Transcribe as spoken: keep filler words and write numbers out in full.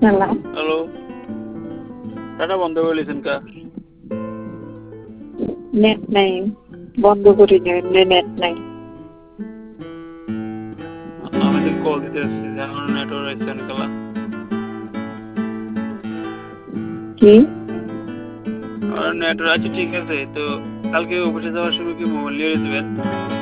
Hello. Hello. Data বন্ধ করে লিছেন কা? নেট নাই, বন্ধ করি নাই, এমনি নেট নাই। আমি তো কল দিতে আসছি যে আমার নেটওয়ার্ক আছে অনেকগুলা। কি? আর নেটওয়ার্ক আছে ঠিক আছে, তো কালকে অফিসে যাওয়ার সময় কি মোবাইল নিয়ে যেতেবেন?